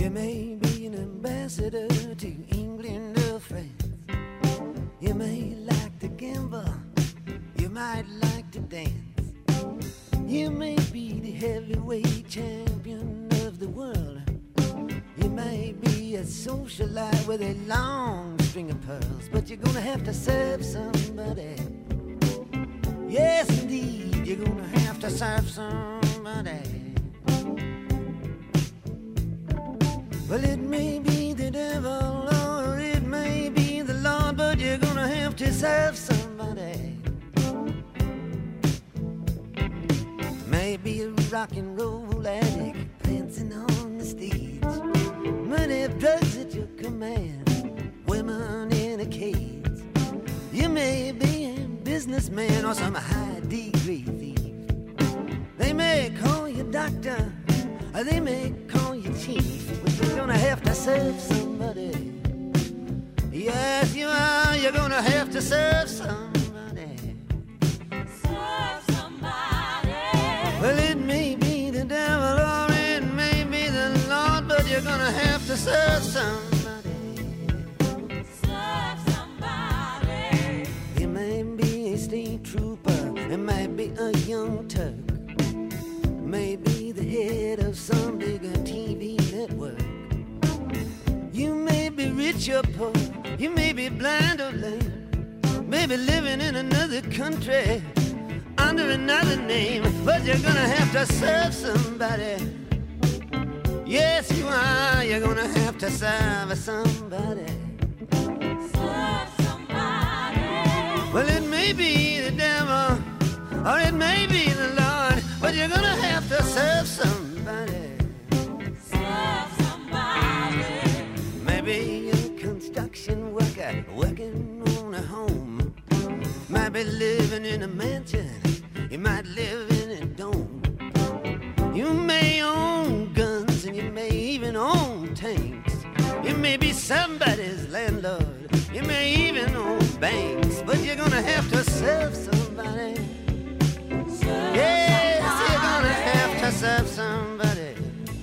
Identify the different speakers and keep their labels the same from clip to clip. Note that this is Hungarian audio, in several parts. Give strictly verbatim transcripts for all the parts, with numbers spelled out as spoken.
Speaker 1: You may be an ambassador to England or France. You may like to gamble, you might like to dance. You may be the heavyweight champion of the world. You may be a socialite with a long string of pearls, but you're gonna have to serve somebody. Yes, indeed, you're gonna have to serve somebody. Well, it may be the devil or it may be the Lord, but you're gonna have to serve somebody. Maybe a rock and roll addict prancing on the stage, money of drugs at your command, women in a cage. You may be a businessman or some high degree thief. They may call you doctor or they may call you chief, but you're gonna have to serve somebody. Yes, you are, you're gonna have to serve somebody.
Speaker 2: Serve somebody.
Speaker 1: Well, it may be the devil or it may be the Lord, but you're gonna have to serve somebody.
Speaker 2: Serve somebody.
Speaker 1: You may be a state trooper, it might be a young Turk, maybe the head of some bigger T V network. You may be rich or poor, you may be blind or lame, maybe living in another country under another name, but you're gonna have to serve somebody. Yes, you are, you're gonna have to serve somebody.
Speaker 2: Serve somebody.
Speaker 1: Well, it may be the devil or it may be the Lord, but you're gonna have to serve somebody.
Speaker 2: Serve somebody.
Speaker 1: Maybe a construction worker working on a home, might be living in a mansion, you might live in a dome. You may own guns and you may even own tanks. You may be somebody's landlord, you may even own banks, but you're gonna have to serve somebody.
Speaker 2: Serve
Speaker 1: Yes,
Speaker 2: somebody.
Speaker 1: you're gonna have to serve somebody.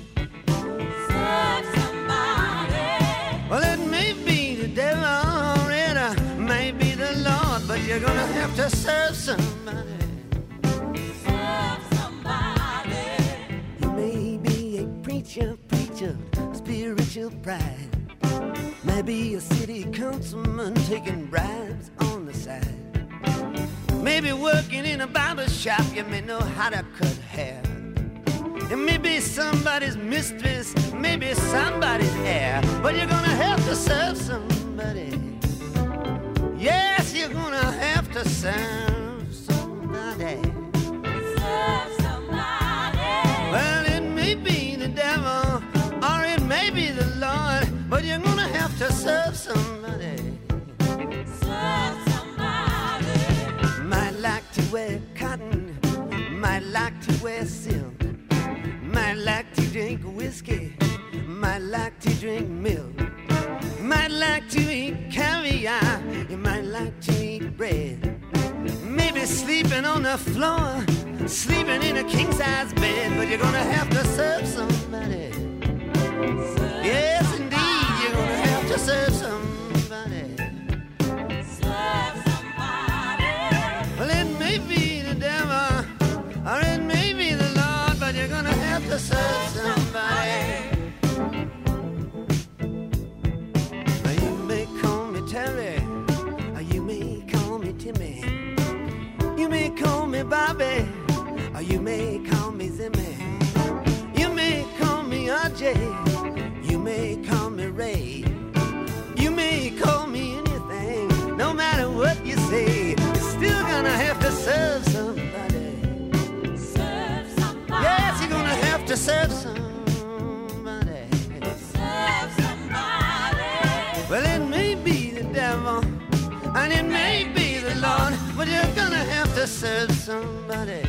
Speaker 2: Serve somebody.
Speaker 1: Well, it may be the devil or it uh, may be the Lord, but you're gonna have to serve somebody.
Speaker 2: Serve somebody.
Speaker 1: You may be a preacher, preacher, spiritual pride. Maybe a city councilman taking bribes on the side. Maybe working in a barber shop, you may know how to cut hair. It may be somebody's mistress, maybe somebody's heir, but you're gonna have to serve somebody. Yes, you're gonna have to serve somebody.
Speaker 2: Serve somebody.
Speaker 1: Well, it may be the devil or it may be the Lord, but you're gonna have to serve somebody.
Speaker 2: Serve somebody.
Speaker 1: Might like to wear cotton, might like to wear silk, might like to drink whiskey, might like to drink milk, might like to eat caviar, you might like to eat bread. Maybe sleeping on the floor, sleeping in a king-size bed, but you're gonna have to serve somebody. Yes, indeed, you're gonna have to serve somebody.
Speaker 2: Serve somebody.
Speaker 1: Well, it may be the devil or it may be the Lord, but you're gonna have to serve somebody. Now, you may call me Terry, or you may call me Timmy. You may call me Bobby, or you may call me Zimmy. You may call me R J, you may call me Ray. You may call me anything, no matter what you say, you're still gonna have to serve somebody.
Speaker 2: Serve somebody.
Speaker 1: Yes, you're gonna have to serve somebody.
Speaker 2: Serve somebody.
Speaker 1: Well, it may be the devil and it may be the Lord, but you're gonna have to serve somebody.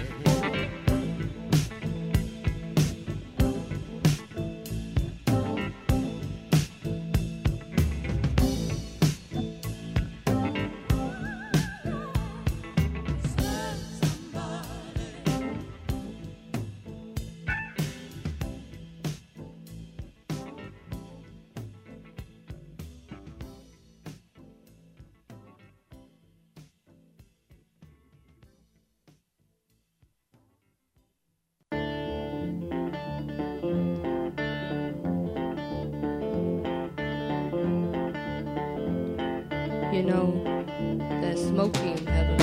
Speaker 3: they know there's smoky in heaven.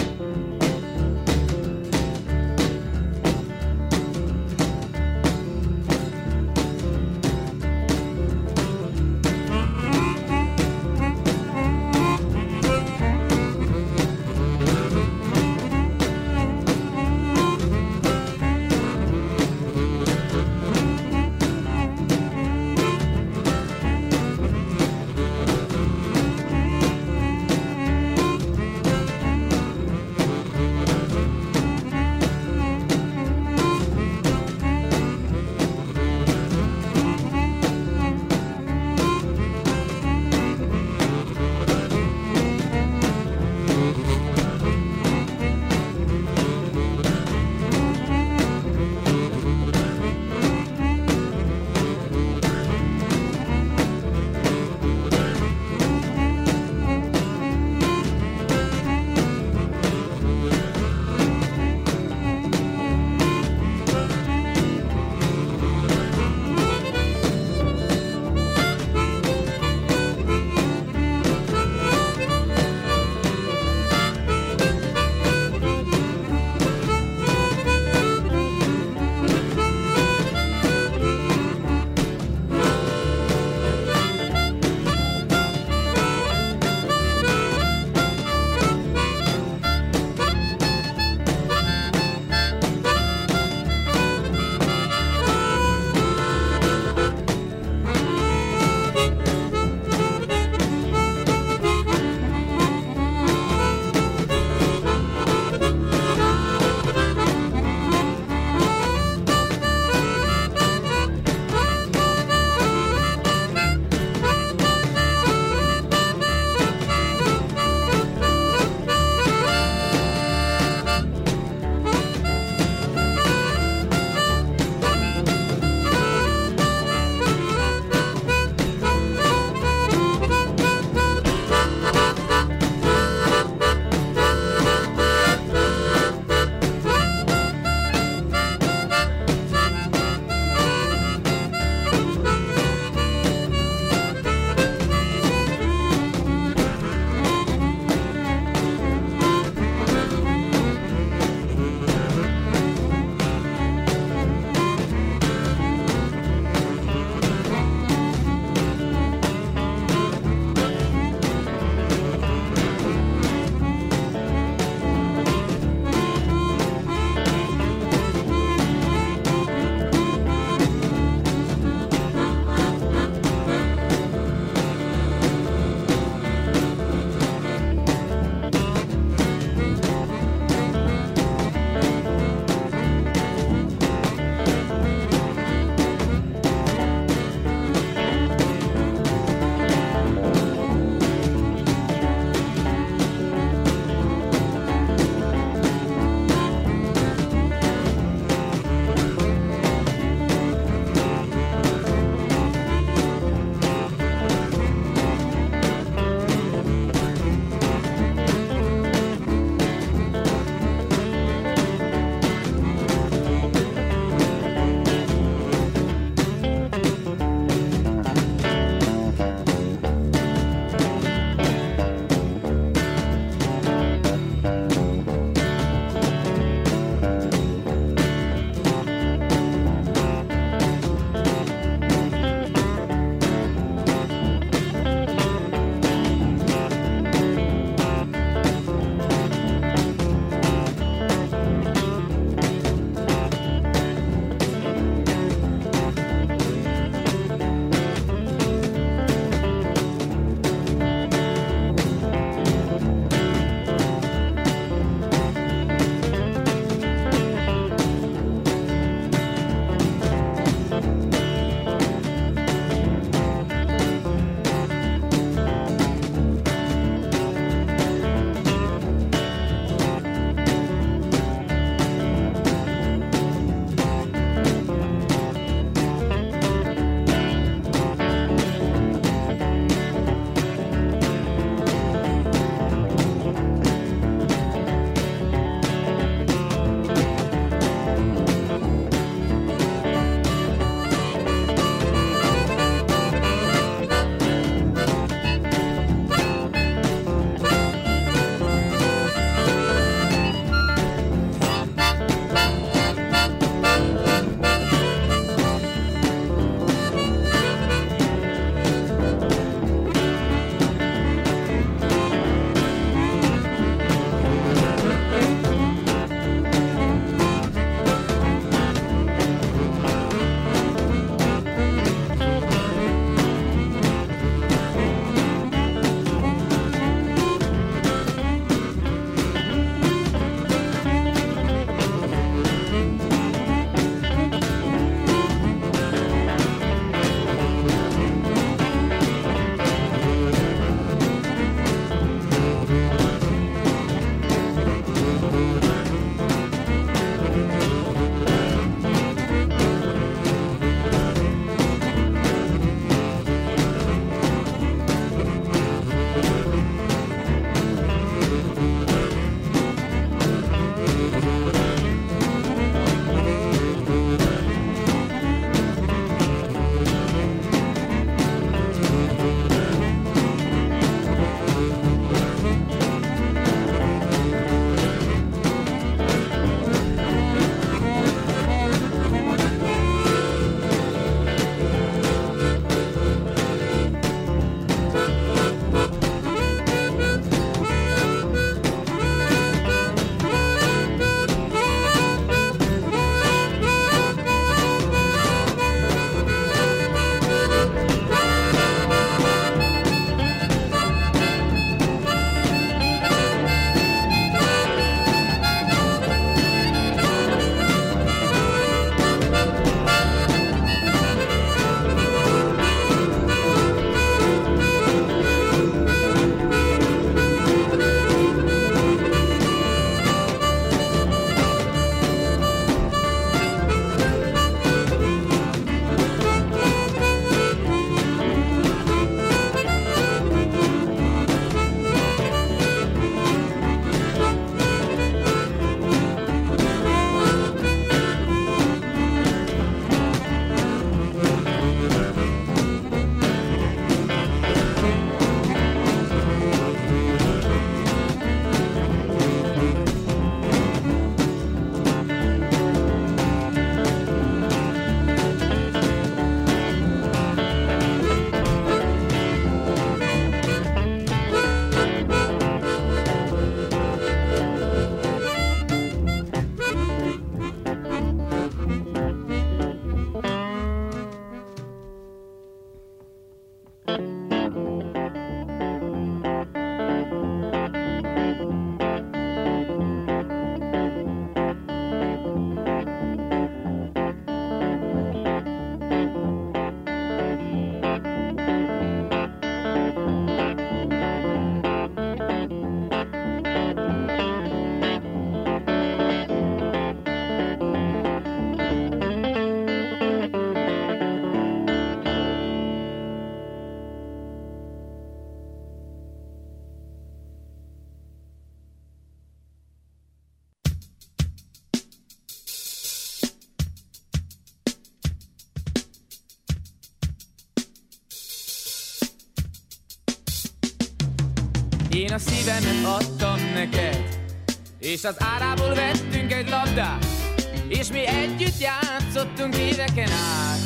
Speaker 4: Én a szívemet adtam neked, és az árából vettünk egy labdát, és mi együtt játszottunk éveken át.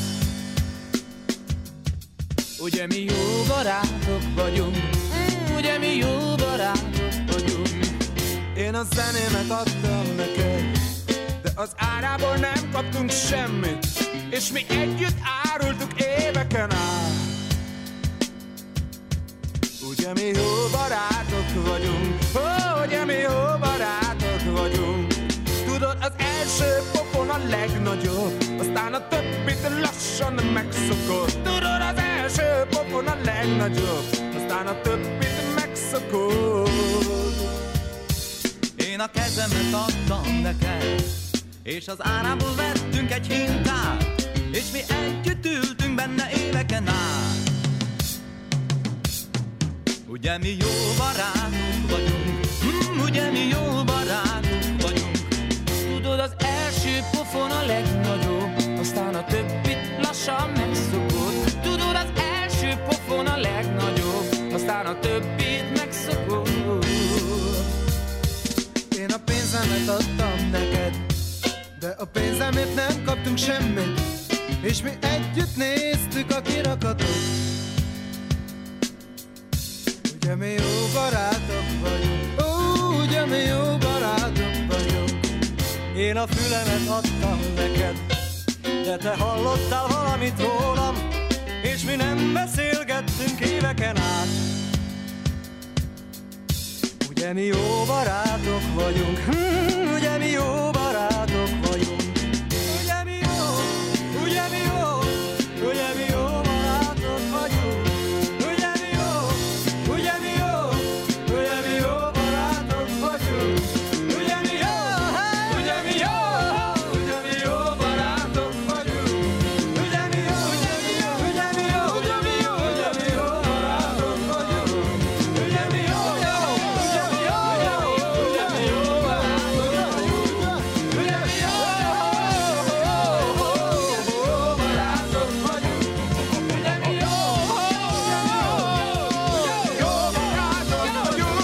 Speaker 4: Ugye mi jó barátok vagyunk, mm, ugye mi jó barátok vagyunk.
Speaker 5: Én a zenémet adtam neked, de az árából nem kaptunk semmit, és mi együtt árultuk éveken át. Ugye mi jó barátok vagyunk, ó, ugye mi jó barátok vagyunk. Tudod, az első pofon a legnagyobb, aztán a többit lassan megszokod. Tudod, az első pofon a legnagyobb, aztán a többit megszokod.
Speaker 6: Én a kezemet adtam neked, és az árából vettünk egy hintát, és mi együtt ültünk benne éveken át. Ugye mi jó barátok vagyunk, mm, ugye mi jó barátok vagyunk.
Speaker 4: Tudod, az első pofon a legnagyobb, aztán a többit lassan megszokod. Tudod, az első pofon a legnagyobb, aztán a többit megszokod.
Speaker 5: Én a pénzemet adtam neked, de a pénzemért nem kaptunk semmit, és mi együtt néztük a kirakatot. Ugye mi jó barátok vagyunk, ó, ugye mi jó barátok vagyunk. Én a fülemet adtam neked, de te hallottál valamit rólam, és mi nem beszélgettünk éveken át. Ugye mi jó barátok vagyunk, hm, ugye mi jó barátok vagyunk. Ugye mi jó, ugye mi jó, ugye mi jó barátok vagyunk. Ugye mi jó, ugye mi jó, ugye mi jó barátok vagyunk. Ugye mi jó, ugye mi jó, ugye mi jó barátok vagyunk. Ugye mi jó, ugye mi jó, ugye mi jó, ugye mi jó, ugye mi jó barátok vagyunk. Ugye mi jó, ugye mi jó, ugye mi jó barátok vagyunk. Ugye mi jó, barátok vagyunk. Ugye mi jó, jó barátok vagyunk.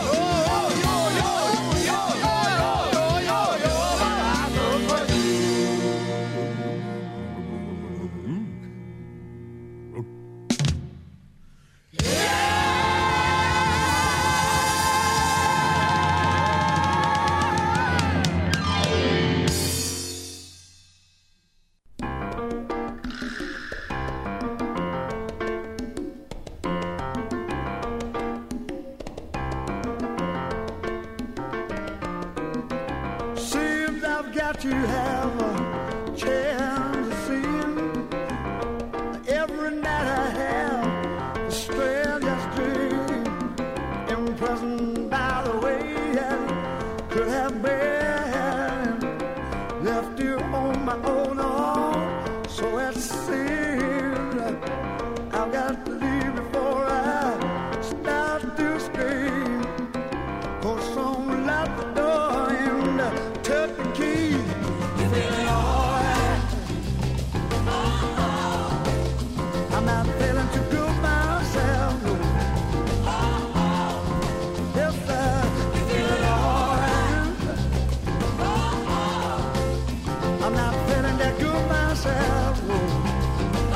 Speaker 5: Seems I've got to have a chance to see you. Every night I have the strangest dream, imprisoned by the way I could have been left you on my own arm. So it seems I've got to leave before I start to scream. For someone locked the door and took the key. You feeling alright? I'm not feeling too good myself. Yes, sir. You feeling alright? I'm not feeling that good myself.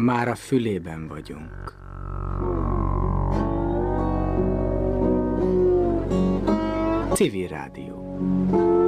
Speaker 7: Már a fülében vagyunk. Civil Rádió.